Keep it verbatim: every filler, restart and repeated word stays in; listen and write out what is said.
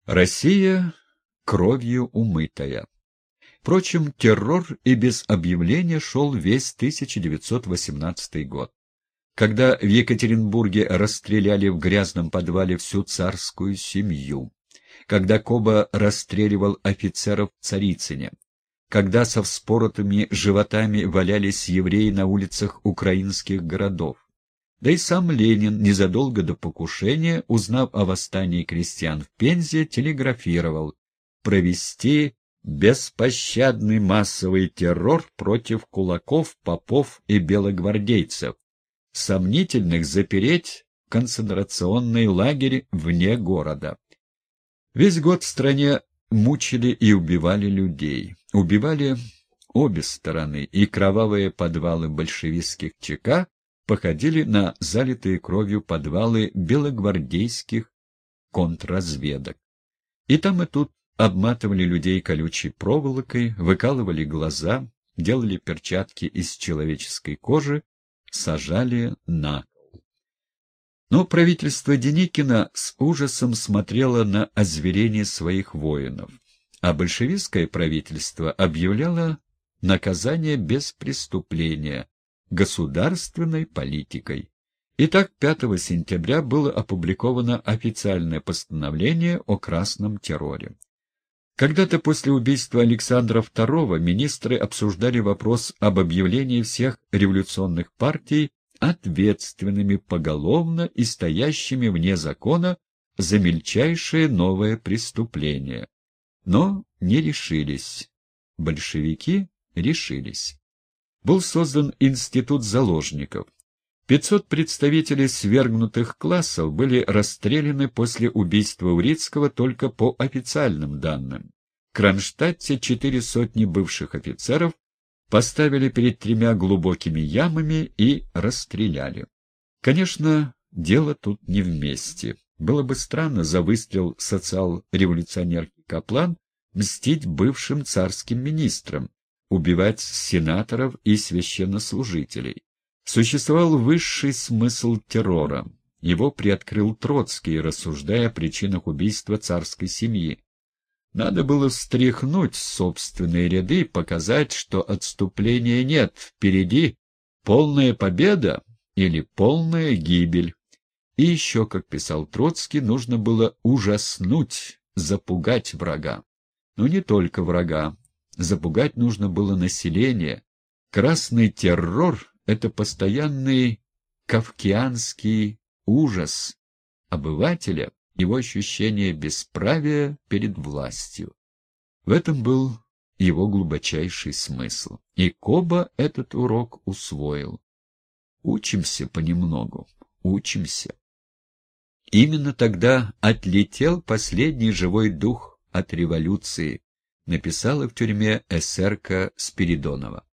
Россия кровью умытая. Впрочем, террор и без объявления шел весь тысяча девятьсот восемнадцатый год. Когда в Екатеринбурге расстреляли в грязном подвале всю царскую семью, когда Коба расстреливал офицеров в Царицыне, когда со вспоротыми животами валялись евреи на улицах украинских городов. Да и сам Ленин незадолго до покушения, узнав о восстании крестьян в Пензе, телеграфировал провести беспощадный массовый террор против кулаков, попов и белогвардейцев, сомнительных запереть в концентрационный лагерь вне города. Весь год в стране мучили и убивали людей. Убивали обе стороны, и кровавые подвалы большевистских ЧК походили на залитые кровью подвалы белогвардейских контрразведок. И там и тут обматывали людей колючей проволокой, выкалывали глаза, делали перчатки из человеческой кожи, сажали на кол. Но правительство Деникина с ужасом смотрело на озверение своих воинов, а большевистское правительство объявляло наказание без преступления государственной политикой. Итак, пятого сентября было опубликовано официальное постановление о красном терроре. Когда-то после убийства Александра второго министры обсуждали вопрос об объявлении всех революционных партий ответственными поголовно и стоящими вне закона за мельчайшее новое преступление. Но не решились. Большевики решились. Был создан институт заложников. пятьсот представителей свергнутых классов были расстреляны после убийства Урицкого только по официальным данным. В Кронштадте четыре сотни бывших офицеров поставили перед тремя глубокими ямами и расстреляли. Конечно, дело тут не вместе. Было бы странно за выстрел социал-революционерки Каплан мстить бывшим царским министрам, убивать сенаторов и священнослужителей. Существовал высший смысл террора. Его приоткрыл Троцкий, рассуждая о причинах убийства царской семьи. Надо было встряхнуть собственные ряды, показать, что отступления нет, впереди полная победа или полная гибель. И еще, как писал Троцкий, нужно было ужаснуть, запугать врага. Но не только врага. Запугать нужно было население. Красный террор — это постоянный кафкианский ужас обывателя, его ощущение бесправия перед властью. В этом был его глубочайший смысл. И Коба этот урок усвоил. Учимся понемногу, учимся. Именно тогда отлетел последний живой дух от революции, написала в тюрьме эсерка Спиридонова.